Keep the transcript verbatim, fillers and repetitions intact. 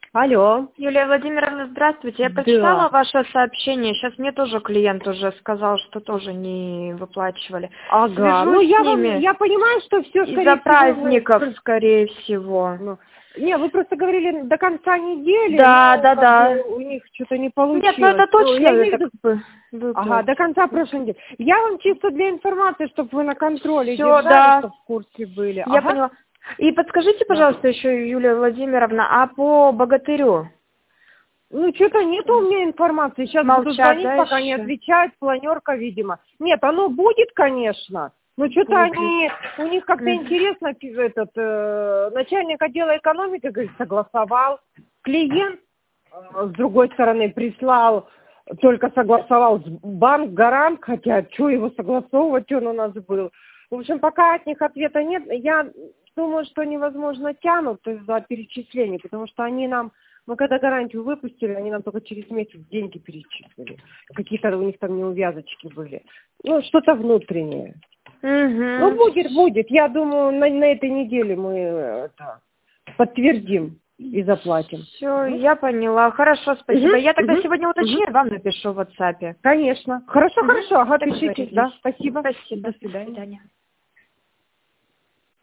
Алло. Юлия Владимировна, здравствуйте. Я Да. прочитала ваше сообщение. Сейчас мне тоже клиент уже сказал, что тоже не выплачивали. Ага. Ну, Свяжусь с я вам, ними. я понимаю, что все, Из-за скорее всего, праздников, вы... скорее всего. Ну, не, вы просто говорили до конца недели, Да, но да, как да. бы у них что-то не получилось. Нет, ну это Ну, точно, я имею в это виду... как бы Ага, до выплатят. конца прошлой недели. Я вам чисто для информации, чтобы вы на контроле Все, держали, да. чтобы в курсе были. Я Ага. поняла. И подскажите, Да. пожалуйста, еще, Юлия Владимировна, а по богатырю? Ну, что-то нет у меня информации. Сейчас буду Молчат, звонить, да, пока не еще? отвечает, планерка, видимо. Нет, оно будет, конечно. Но что-то Будет. они, у них как-то Мгм. интересно, пи- этот, э, начальник отдела экономики, говорит, согласовал. Клиент, э, с другой стороны, прислал, только согласовал с банк, гарант, хотя, что его согласовывать, он у нас был. В общем, пока от них ответа нет, я думаю, что невозможно тянут за перечисление, потому что они нам, мы когда гарантию выпустили, они нам только через месяц деньги перечислили. Какие-то у них там неувязочки были. Ну, что-то внутреннее. Ну, Угу. будет, будет. Я думаю, на, на этой неделе мы э, это, подтвердим и заплатим. Все, Угу. я поняла. Хорошо, спасибо. Угу, Я тогда угу, сегодня уточню, угу. и вам напишу в WhatsApp. Конечно. Хорошо, Угу. хорошо. Ага, пишите. Договорились. Да, спасибо. Спасибо. До До свидания. свидания.